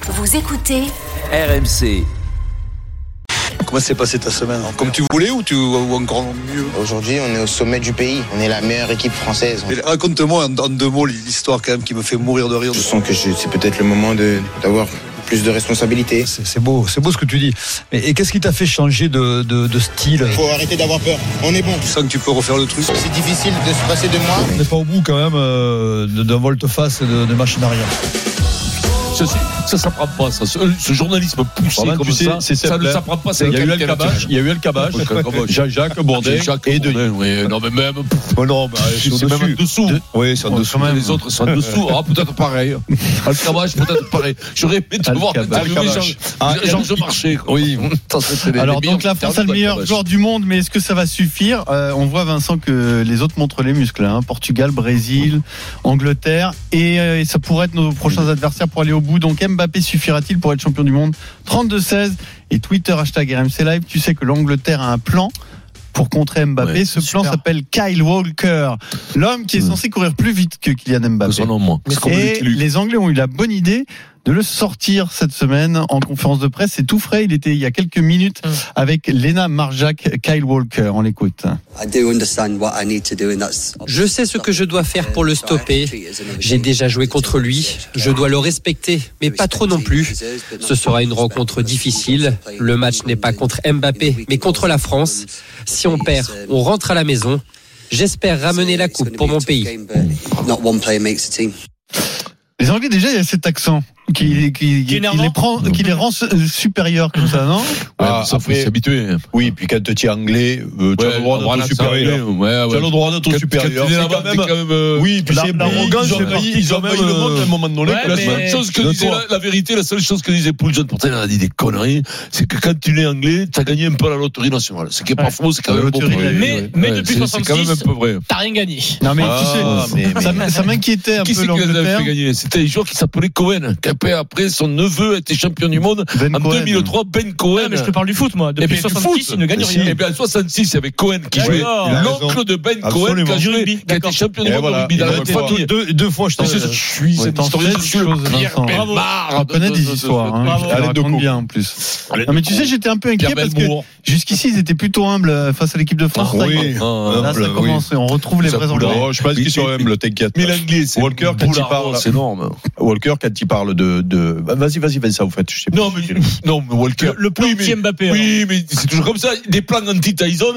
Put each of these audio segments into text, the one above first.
Vous écoutez RMC. Comment s'est passée ta semaine? Comme tu voulais ou encore mieux? Aujourd'hui, on est au sommet du pays. On est la meilleure équipe française. Mais raconte-moi en 2 mots l'histoire quand même qui me fait mourir de rire. Je sens que c'est peut-être le moment d'avoir plus de responsabilités. C'est beau ce que tu dis. Et qu'est-ce qui t'a fait changer de style? Il faut arrêter d'avoir peur. On est bon. Tu sens que tu peux refaire le truc? C'est difficile de se passer de moi. On n'est pas au bout quand même d'un volte-face et de machine arrière. Ça s'apprend pas, ça. Ce journalisme poussé comme ça, ça ne s'apprend pas. Il y a eu El Kabach, Jacques Bourdin et Denis. Oui, non, mais même. Non, c'est même en dessous. Oui, c'est en dessous. Les autres sont en dessous. Ah, peut-être pareil. El Kabach, peut-être pareil. J'aurais aimé te voir interviewer Georges Marchais. Oui. Alors, donc la France a le meilleur joueur du monde, mais est-ce que ça va suffire? On voit, Vincent, que les autres montrent les muscles. Portugal, Brésil, Angleterre. Et ça pourrait être nos prochains adversaires pour aller au bout. Donc, Mbappé suffira-t-il pour être champion du monde? 32-16 et Twitter #RMC Live. Tu sais que l'Angleterre a un plan pour contrer Mbappé. Ouais, ce plan s'appelle Kyle Walker, l'homme qui est censé courir plus vite que Kylian Mbappé. Et les Anglais ont eu la bonne idée de le sortir cette semaine en conférence de presse. C'est tout frais. Il était il y a quelques minutes avec Lena Marjac. Kyle Walker, on l'écoute. Je sais ce que je dois faire pour le stopper. J'ai déjà joué contre lui. Je dois le respecter, mais pas trop non plus. Ce sera une rencontre difficile. Le match n'est pas contre Mbappé, mais contre la France. Si on perd, on rentre à la maison. J'espère ramener la coupe pour mon pays. Les Anglais, déjà, il y a cet accent qui les rend supérieurs comme ça, non? Ça faut s'habituer. Oui, puis quand tu es anglais, tu as le droit d'être supérieur. Tu as le droit d'être supérieur. Oui, puis l'arrogance, ils ont même le monde à un moment donné. La seule chose que disait la vérité, la seule chose que disait Paul John, pourtant il a dit des conneries, c'est que quand tu es anglais, tu as gagné un peu à la loterie nationale. Ce qui est pas faux, c'est quand même un peu vrai. Mais depuis 66, c'est quand même un peu vrai. T'as rien gagné. Non, mais tu sais, ça m'inquiétait un peu l'Angleterre. C'était un joueur qui s'appelait Cohen. Après, son neveu a été champion du monde en 2003, Ben Cohen. Mais je te parle du foot, moi. Depuis 66, il ne gagne rien. Et bien, en 66, il y avait Cohen qui jouait. L'oncle de Ben Cohen qui a été champion du monde de rugby dans la même famille. 2 fois, je t'en suis cette historien. Je suis le Pierre Bellemare. On connaît des histoires. Je raconte bien, en plus. Non, mais tu sais, j'étais un peu inquiet parce que jusqu'ici, ils étaient plutôt humbles face à l'équipe de France. Là, ça commence. On retrouve les vrais Anglais. Je pense qu'ils sont humbles, t'inquiète. Mais l'anglais, c'est Walker, quand il parle, c'est énorme. Walker, quand il parle de vas-y ça, vous faites, je sais pas. Non, mais Walker. Le plan anti-Mbappé. Oui, mais c'est toujours comme ça. Des plans anti-Tyson.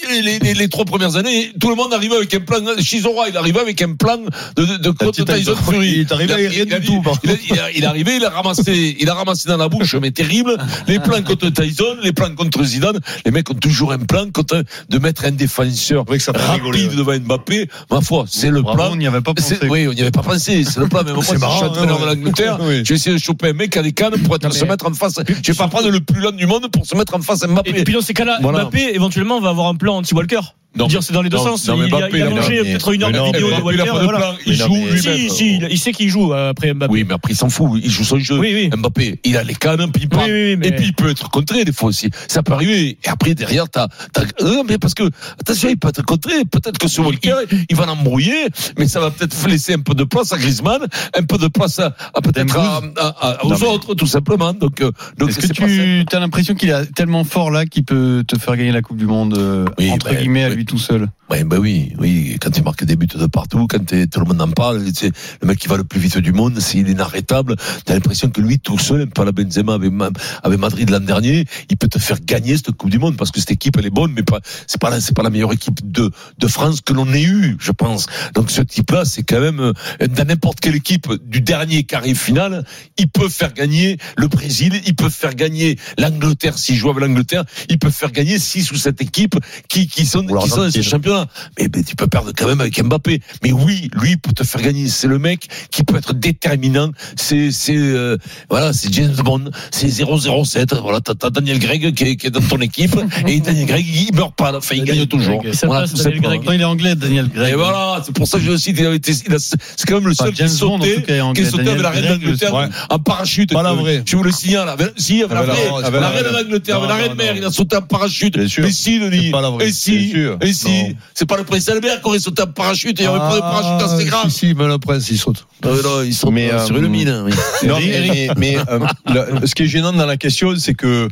Les 3 premières années, tout le monde arrivait avec un plan. Chisora, il arrivait avec un plan de contre Tyson Fury. Il est arrivé avec rien du tout. Il est arrivé, il a ramassé dans la bouche, mais terrible. Les plans contre Tyson, les plans contre Zidane. Les mecs ont toujours un plan de mettre un défenseur rapide devant Mbappé. Ma foi, c'est le plan. On n'y avait pas pensé. Oui, on n'y avait pas pensé. C'est le plan. Mais moi, si je suis entraîneur de l'Angleterre, je vais essayer de choper un mec à des cannes pour se mettre en face. Je vais pas prendre le plus lent du monde pour se mettre en face à Mbappé. Et puis dans ces cas-là, Mbappé éventuellement va avoir un plan anti-Walker. Dire c'est dans les deux sens. Il a mangé peut-être 1 heure de vidéo de Walker. Il joue lui-même. Il sait qu'il joue après Mbappé. Oui, mais après il s'en fout. Il joue son jeu. Mbappé, il a les cannes, puis il parle. Et puis il peut être contré des fois aussi. Ça peut arriver. Et après derrière non, mais parce que attention, il peut être contré. Peut-être que ce Walker, il va l'embrouiller, mais ça va peut-être laisser un peu de place à Griezmann, un peu de place à peut-être aux autres, tout simplement. Donc est-ce que tu as l'impression qu'il est tellement fort là qu'il peut te faire gagner la Coupe du Monde entre guillemets à lui tout seul? Oui, quand il marque des buts de partout, quand tout le monde en parle, c'est le mec qui va le plus vite du monde, il est inarrêtable. T'as l'impression que lui tout seul, un peu à la Benzema avec Madrid l'an dernier, il peut te faire gagner cette Coupe du Monde parce que cette équipe elle est bonne, mais c'est pas la meilleure équipe de France que l'on ait eue, je pense. Donc ce type-là, c'est quand même dans n'importe quelle équipe du dernier carré final, il peut faire gagner le Brésil, il peut faire gagner l'Angleterre s'il joue avec l'Angleterre, il peut faire gagner 6 ou 7 équipes qui sont dans ce championnat. Mais tu peux perdre quand même avec Mbappé. Mais oui, lui peut te faire gagner. C'est le mec qui peut être déterminant. C'est James Bond. C'est 007. Voilà, t'as Daniel Craig qui est dans ton équipe et Daniel Craig il meurt pas. Enfin, il gagne toujours. Voilà, il est anglais, Daniel Craig. Et voilà, c'est pour ça que je le cite. C'est quand même le seul qui sautait avec la reine d'Angleterre en parachute. Pas la vraie. Je vous le signale. Si, avec la reine d'Angleterre, avec la reine mère, il a sauté en parachute. Mais si, Denis. Et si. Et si, c'est pas le prince Albert qui aurait sauté en parachute, il n'y aurait pas de parachute assez grave. Si, mais le prince, il saute. Non, il saute sur une mine. Oui. Non, mais ce qui est gênant dans la question, c'est que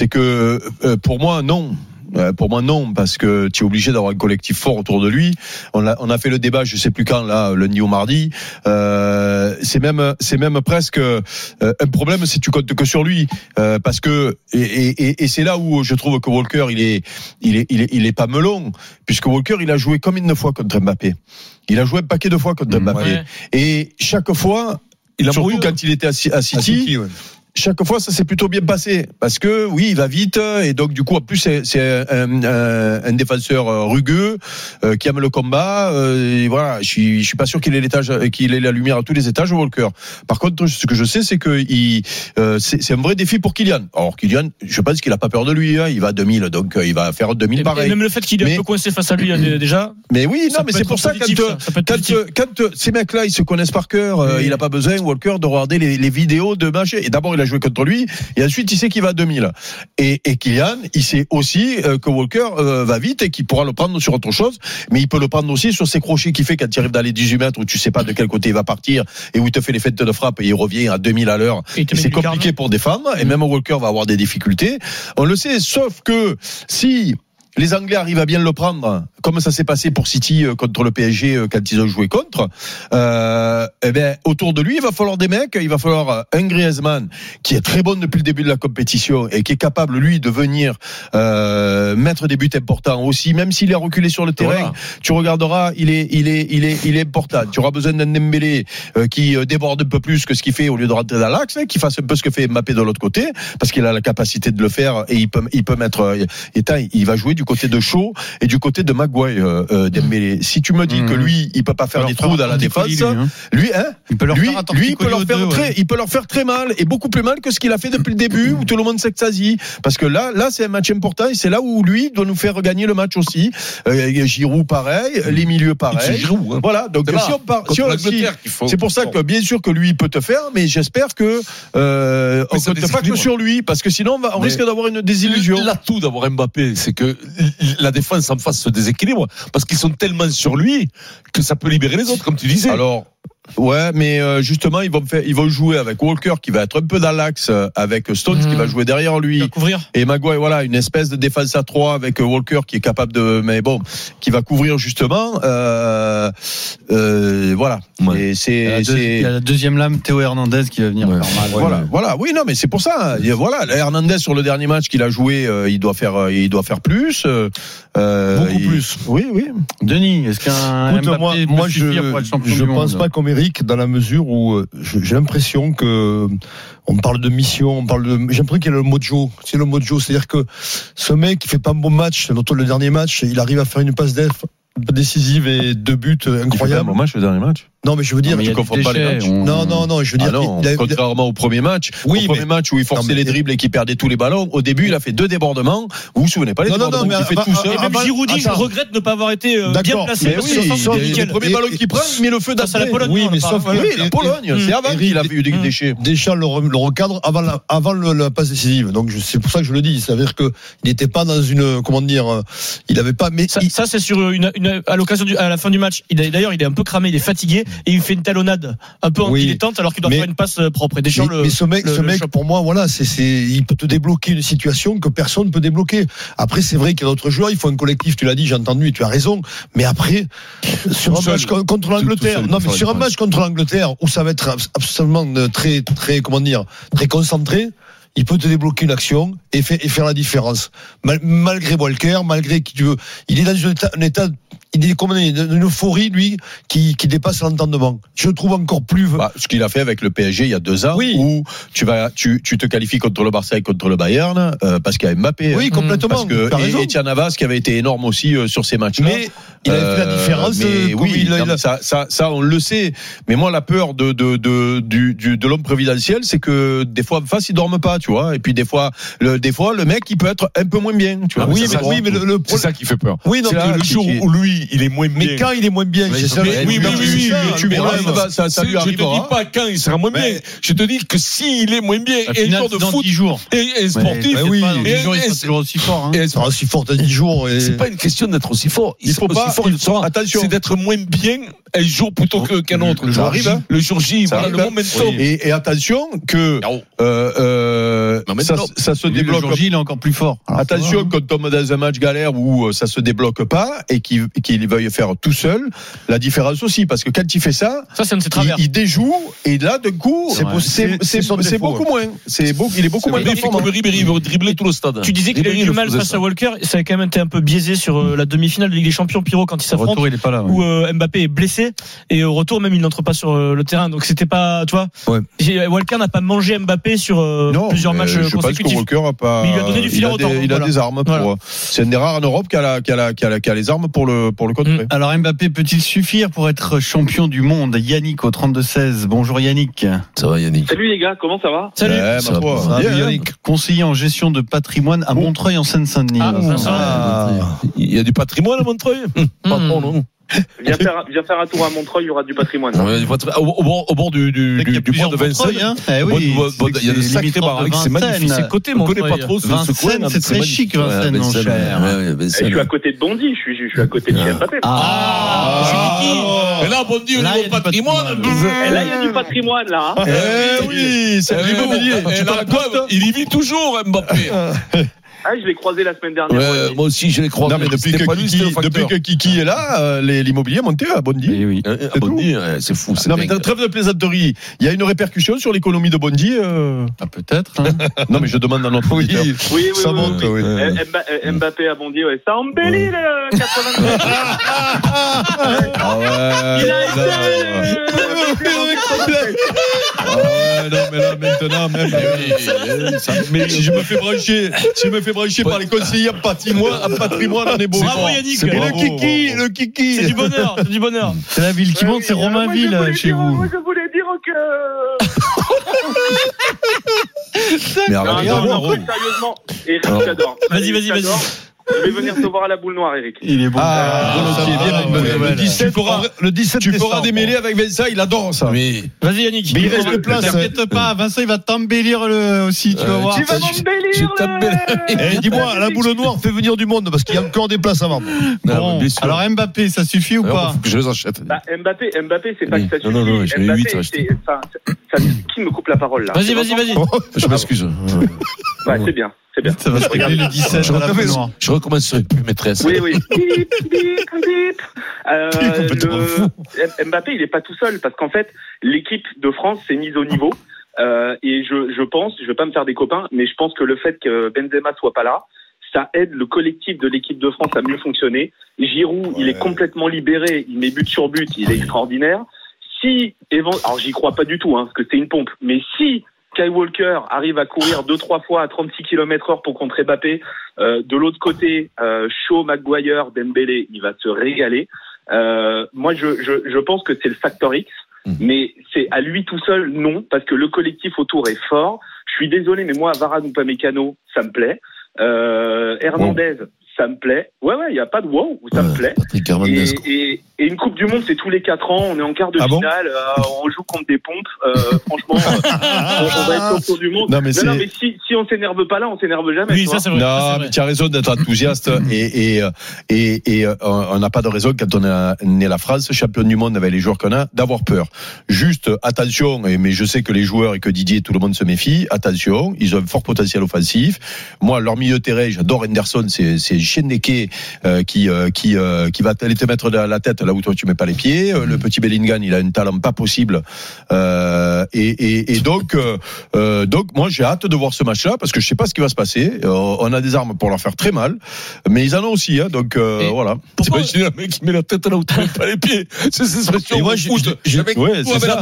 pour moi, non. Pour moi, non, parce que tu es obligé d'avoir un collectif fort autour de lui. On a fait le débat, je sais plus quand, là, lundi ou mardi. C'est même presque un problème si tu comptes que sur lui, parce que et c'est là où je trouve que Walker il est pas melon, puisque Walker il a joué combien de fois contre Mbappé. Il a joué un paquet de fois contre Mbappé, ouais. Et chaque fois, surtout quand il était à City. Ouais. Chaque fois, ça s'est plutôt bien passé parce que oui, il va vite et donc du coup, en plus, c'est un défenseur rugueux qui aime le combat. Et voilà, je suis pas sûr qu'il ait la lumière à tous les étages, Walker. Par contre, ce que je sais, c'est que c'est un vrai défi pour Kylian. Alors Kylian, je pense qu'il a pas peur de lui. Hein, il va à 2000, donc il va faire 2000 pareil. Et même le fait qu'il est un peu coincé face à lui déjà. Mais oui, non, mais c'est pour ça quand ces mecs-là, ils se connaissent par cœur, il a pas besoin Walker de regarder les vidéos de match. Et d'abord, il a joué contre lui, et ensuite il sait qu'il va à 2000. Et Kylian, il sait aussi que Walker va vite et qu'il pourra le prendre sur autre chose, mais il peut le prendre aussi sur ses crochets qu'il fait quand il arrive dans les 18 mètres où tu sais pas de quel côté il va partir et où il te fait les fêtes de frappe et il revient à 2000 à l'heure. Et c'est compliqué pour défendre, et même Walker va avoir des difficultés. On le sait, sauf que si les Anglais arrivent à bien le prendre, comme ça s'est passé pour City contre le PSG quand ils ont joué contre, eh ben, autour de lui, il va falloir des mecs, il va falloir un Griezmann qui est très bon depuis le début de la compétition et qui est capable, lui, de venir mettre des buts importants aussi, même s'il est reculé sur le terrain. Voilà. Tu regarderas, il est important. Tu auras besoin d'un Dembélé qui déborde un peu plus que ce qu'il fait au lieu de rentrer dans l'axe, qui fasse un peu ce que fait Mbappé de l'autre côté, parce qu'il a la capacité de le faire et il peut mettre. Il va jouer du côté de Shaw et du côté de Maguire, Dembélé. Si tu me dis que lui, il peut pas faire des trous dans la défense, lui, il peut leur faire très mal et beaucoup plus mal que ce qu'il a fait depuis le début où tout le monde s'extasie. Parce que là, c'est un match important et c'est là où lui doit nous faire gagner le match aussi. Giroud pareil, les milieux pareil. Voilà. Donc si on part, c'est pour ça que bien sûr que lui il peut te faire, mais j'espère que on compte pas que sur lui parce que sinon on risque d'avoir une désillusion. L'atout d'avoir Mbappé, c'est que la défense en face se déséquilibre parce qu'ils sont tellement sur lui que ça peut libérer les autres, comme tu disais. Alors, ouais, mais justement, ils vont jouer avec Walker qui va être un peu dans l'axe, avec Stones qui va jouer derrière lui. Et Maguire, voilà, une espèce de défense à 3 avec Walker qui est capable qui va couvrir justement. Voilà. Ouais. Et il y a la deuxième lame, Théo Hernandez qui va venir faire mal. Voilà. Oui, non, mais c'est pour ça. Voilà, Hernandez sur le dernier match qu'il a joué, il doit faire plus. Beaucoup plus. Oui. Denis, est-ce qu'un Mbappé peut suffire pour être champion du monde ? Je pense pas comme Eric, dans la mesure où j'ai l'impression que on parle de mission, j'ai l'impression qu'il y a le mojo. C'est le mojo, c'est-à-dire que ce mec qui fait pas un bon match, notamment le dernier match, il arrive à faire une passe décisive et 2 buts incroyables. Il fait pas un bon match le dernier match. Non, mais je veux dire, tu confonds pas les matchs. Non, je veux dire, contrairement au premier match, match où il forçait les dribbles et qui perdait tous les ballons, au début, il a fait 2 débordements. Vous vous souvenez pas les débordements qu'il fait tout seul. Et même Giroud, je regrette de ne pas avoir été bien placé. Le premier ballon qu'il prend, il met le feu dans la Pologne. Oui, mais sauf la Pologne. C'est avant qu'il a eu des déchets. Deschamps le recadre avant la passe décisive. Donc, c'est pour ça que je le dis. C'est-à-dire qu'il n'était pas dans une, comment dire, il avait pas, mais. Ça, c'est sur à l'occasion à la fin du match. D'ailleurs, il est un peu cramé, il est fatigué et il fait une talonnade un peu en dilettante alors qu'il doit faire une passe propre. Et Deschamps mais ce mec pour moi, voilà, il peut te débloquer une situation que personne ne peut débloquer. Après, c'est vrai qu'il y a d'autres joueurs, il faut un collectif, tu l'as dit, j'ai entendu, et tu as raison. Mais après, sur un match contre l'Angleterre, sur un match contre l'Angleterre où ça va être absolument très, très, comment dire, très concentré, il peut te débloquer une action et faire la différence. Malgré Walker, malgré qui tu veux, il est dans un état il est comme une euphorie, lui, qui dépasse l'entendement. Je le trouve encore plus. Ce qu'il a fait avec le PSG il y a 2 ans, où tu te qualifies contre le Barça et contre le Bayern, parce qu'il y a Mbappé. Oui, complètement. Parce que Etienne Navas qui avait été énorme aussi sur ces matchs-là. Mais il avait fait la différence. Ça, on le sait. Mais moi, la peur de l'homme providentiel, c'est que des fois, en face, ils dorment pas. pas, tu vois. Et puis des fois, le mec, il peut être un peu moins bien, tu vois. Mais c'est ça qui fait peur. Oui, non, le jour où lui, il est moins bien. Mais quand il est moins bien, oui, tu verras, ça lui arrivera. Je te dis pas quand il sera moins bien. Je te dis que s'il est moins bien, et un jour de foot, 10 jours. Et sportif, oui, dans 10 jours, il sera toujours aussi fort. Il sera aussi fort dans 10 jours. C'est pas une question d'être aussi fort. Il faut pas, attention, c'est d'être moins bien un jour plutôt qu'un autre. Le jour arrive, le jour J, voilà, le momentum. Et attention que ça se débloque. Le jour J, il est encore plus fort. Alors, attention, quand on tombe dans un match galère où ça se débloque pas et qu'il veuille faire tout seul, la différence aussi, parce que quand il fait ça, c'est un de ses travers. Il déjoue et là d'un coup, c'est beaucoup moins. Il est beaucoup moins performant. Ribéry veut dribbler tout le stade. Tu disais qu'il a eu du mal face à Walker, ça a quand même été un peu biaisé sur la demi-finale de Ligue des Champions, Pierrot, quand il s'affronte, où Mbappé est blessé et au retour même il n'entre pas sur le terrain, donc c'était pas, tu vois, Walker n'a pas mangé Mbappé sur plusieurs matchs consécutifs. Je pense que Walker a pas. Mais il lui a donné du fil à retordre. Il a des armes pour. C'est un des rares en Europe qui a les armes pour le contrer. Alors Mbappé peut-il suffire pour être champion du monde? Yannick au 32-16. Bonjour Yannick. Ça va Yannick? Salut les gars, comment ça va? Salut. Yannick, conseiller en gestion de patrimoine à Montreuil en Seine-Saint-Denis. Il y a du patrimoine à Montreuil? Pas trop, non? Viens faire un tour à Montreuil, il y aura du patrimoine. Au bord du bois de Vincennes. Il y a de sacrés baraques, c'est magnifique. C'est côté Montreuil. On connaît pas trop ce coin. C'est très chic, Vincennes, mon cher. Je suis à côté de Bondy, je suis à côté de Mbappé. Et là, Bondy, au niveau patrimoine. Et là, il y a du patrimoine, là. Oui, c'est l'immobilier. Il y vit toujours, Mbappé. Ah, je l'ai croisé la semaine dernière. Ouais, moi aussi, je l'ai croisé. Non, mais depuis que Kiki est là, l'immobilier a monté à Bondy. Oui. À Bondy, c'est fou. Non, mais trêve de plaisanterie. Il y a une répercussion sur l'économie de Bondy. Peut-être. Non, mais je demande à notre auditeur. Oui. Ça monte, oui. Mbappé a Bondy, ouais. Ça embellit le 82. Ah ouais. Il a été. Non, mais là, maintenant, même. Si je me fais brancher par les conseillers en patrimoine, on est beau. Bravo Yannick. Le kiki. C'est du bonheur. C'est la ville qui monte, c'est Romainville chez vous. Moi, je voulais dire que. Mais arrête, sérieusement, Eric, j'adore. Vas-y. Je vais venir te voir à la boule noire, Eric. Il est bon. Le 17, tu feras des mêlées avec Vincent, il adore ça. Mais vas-y Yannick. Mais il reste de place. T'inquiète pas, Vincent, il va t'embellir aussi, tu vas voir. Tu vas m'embellir. Dis-moi, à la boule noire, fais venir du monde parce qu'il y a encore des places à vendre. Bon, alors Mbappé, ça suffit ou pas? Faut que je les achète. Mbappé, c'est pas que ça suffit. Non, j'en ai 8 à acheter. Qui me coupe la parole là? Vas-y. Je m'excuse. Ouais, c'est bien. Ça va se régler le 17 à la boule noire. Je recommencerai plus maîtresse. Oui. Bip. Mbappé, il est pas tout seul parce qu'en fait, l'équipe de France s'est mise au niveau. Et je pense, je vais pas me faire des copains, mais je pense que le fait que Benzema soit pas là, ça aide le collectif de l'équipe de France à mieux fonctionner. Giroud, il est complètement libéré, il met but sur but, il est extraordinaire. Alors j'y crois pas du tout, parce que c'est une pompe, mais si Kyle Walker arrive à courir 2-3 fois à 36 km/h pour contrer Mbappé, de l'autre côté, Shaw, Maguire, Dembélé, il va se régaler. Moi, je pense que c'est le facteur X, mais c'est à lui tout seul, non, parce que le collectif autour est fort. Je suis désolé, mais moi, Varane ou Upamecano, ça me plaît. Hernandez, ça me plaît. Ouais, il n'y a pas de wow, ça me plaît. Et une Coupe du Monde, c'est tous les 4 ans. On est en quart de finale. On joue contre des pompes. Franchement, on va être champion du monde. Non, mais si on s'énerve pas là, on s'énerve jamais. Oui, ça c'est vrai. Non, mais tu as raison d'être enthousiaste. et on n'a pas de raison, quand on est la France, championne du monde avec les joueurs qu'on a, d'avoir peur. Juste, attention, mais je sais que les joueurs et que Didier, tout le monde se méfie. Attention, ils ont un fort potentiel offensif. Moi, leur milieu de terrain, j'adore Henderson. C'est Cheneke qui va aller te mettre la tête là où toi tu mets pas les pieds. Le petit Bellingham, il a un talent pas possible. Et donc moi j'ai hâte de voir ce match-là parce que je sais pas ce qui va se passer. On a des armes pour leur faire très mal, mais ils en ont aussi. Donc voilà. C'est pas un mec qui met la tête là où tu mets pas les pieds. C'est cette expression. Et moi c'est ça.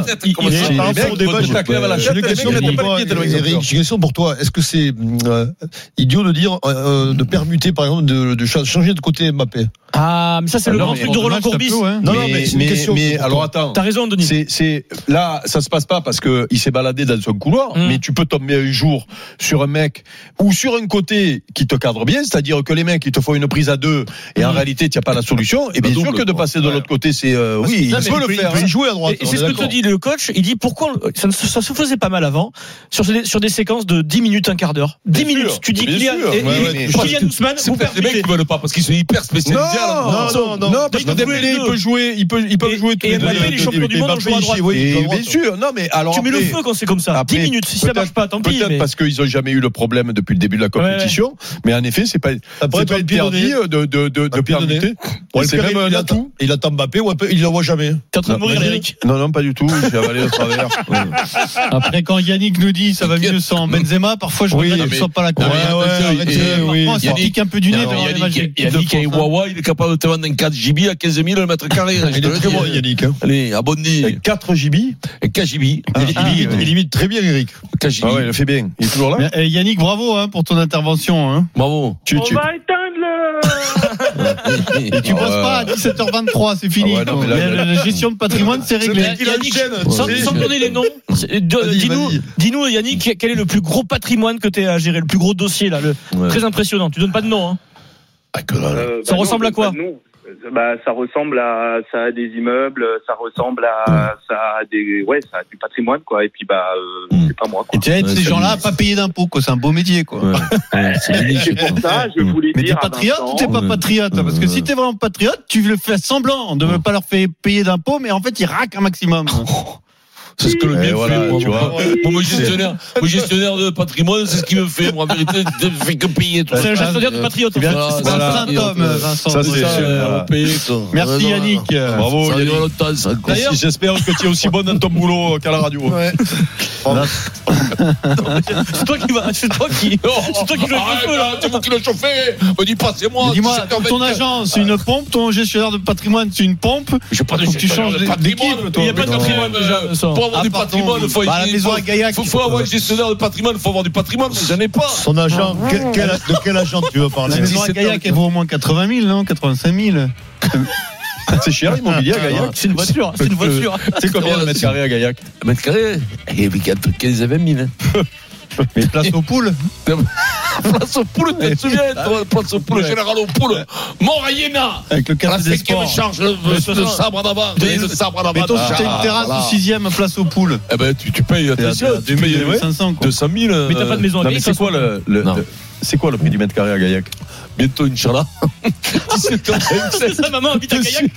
J'ai une question pour toi. Est-ce que c'est idiot de dire de permuter par exemple de changer de côté Mbappé? Ah, mais ça c'est le grand truc de Roland Courbis. Non, mais c'est une question. Mais alors attends. T'as raison, Denis. C'est là, ça se passe pas parce que il s'est baladé dans son couloir, mais tu peux tomber un jour sur un mec ou sur un côté qui te cadre bien, c'est-à-dire que les mecs ils te font une prise à deux et en réalité tu n'as pas la solution, et bien sûr que de passer de l'autre côté c'est oui, il peut le faire, il peut jouer à droite. Et c'est ce que te dit le coach, il dit pourquoi ça se faisait pas mal avant sur des séquences de 10 minutes, un quart d'heure. 10 minutes, tu dis Kylian Ousmane, vous les mecs qui veulent pas parce qu'ils sont hyper spécialisés. Non, parce que Dembélé il peut jouer, ils peuvent jouer tous les deux. Les champions du monde en jouant à droite. Bien sûr, non mais alors tu mets le feu quand c'est comme ça. 10 minutes, si ça marche pas, tant pis. Peut-être parce qu'ils ont jamais eu le problème depuis le début de la compétition, mais en effet c'est pas interdit de permuter. C'est même un atout. Il attend Mbappé ou il l'envoie jamais. T'es en train de mourir, Eric? Non, pas du tout. J'ai avalé au travers. Après, quand Yannick nous dit ça va mieux sans Benzema, parfois je regrette qu'il ne soit pas la Yannick, ça pique un peu du nez. Yannick et Wawa, il est capable de te vendre un 4 GB à 15 000 le mètre carré. Il est très bon, Yannick. Allez, abonné. 4 GB. 4 GB. Il imite très bien, Eric. 4 GB. Ah ouais, il le fait bien. Il est toujours là. Yannick, bravo pour ton intervention. Bravo. On va éteindre Et tu bosses pas à 17h23, c'est fini. La gestion de patrimoine, c'est réglé. Yannick, sans donner les noms, dis-nous, Yannick, quel est le plus gros patrimoine que tu as à gérer, le plus gros dossier là, très impressionnant. Tu donnes pas de nom, hein. Ça ressemble à quoi? Ça ressemble à ça a des immeubles, ça ressemble à ça a du patrimoine quoi, et puis c'est pas moi quoi. Et tu aides ces gens-là à pas payer d'impôts quoi, c'est un beau métier quoi. C'est pour ça je voulais mais dire. Mais t'es patriote ou t'es pas patriote? Parce que si t'es vraiment patriote, tu le fais semblant de ne pas leur faire payer d'impôts, mais en fait ils raquent un maximum. C'est ce que le bien fait, tu vois. Mon gestionnaire de patrimoine, c'est ce qu'il me fait. Moi, en vérité, je ne fais que payer. C'est un gestionnaire de patriote. C'est un saint homme, Vincent. Ça, c'est merci Yannick. Bravo. D'ailleurs, j'espère que tu es aussi bon dans ton boulot qu'à la radio. C'est toi qui vas. C'est toi qui le là. C'est vous qui le chauffez. Me dis pas, c'est moi. Dis-moi, ton agence, c'est une pompe. Ton gestionnaire de patrimoine, c'est une pompe. Je pas de tu changes d'équipe. Il n'y a pas de patrimoine déjà. Pour avoir du patrimoine, il faut avoir un gestionnaire de patrimoine, il faut avoir du patrimoine, j'en ai pas. Son agent, de quel agent tu veux parler? La maison à Gaillac, elle vaut au moins 80 000, non? 85 000. C'est cher l'immobilier à Gaillac. C'est une voiture. C'est combien le mètre carré à Gaillac? Le mètre carré? Il y a entre 15 et 20 000. Mais place aux poules. Place aux poules, tu te souviens? Place aux poules, général aux poules. Morayena. Avec le café des sports. La charge le sabre en avant. Le sabre en avant. Mais toi, si t'as une terrasse au 6e, place aux poules. Eh ben, tu payes, attention, tu payes 500, 200 000. Mais t'as pas de maison à Gaillac. C'est quoi le prix du mètre carré à Gaillac? Bientôt, Inch'Allah. 17h25. Sa maman habite à Gaillac.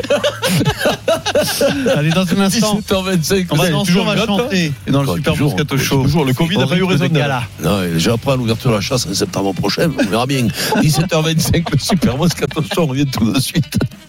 Allez, dans un instant. 17h25. On va chanter. Et dans le Super Moscato Show. Toujours, le Covid n'a pas eu raison de non, je reprends l'ouverture de la chasse en septembre prochain. On verra bien. 17h25, le Super Moscato Show, on revient tout de suite.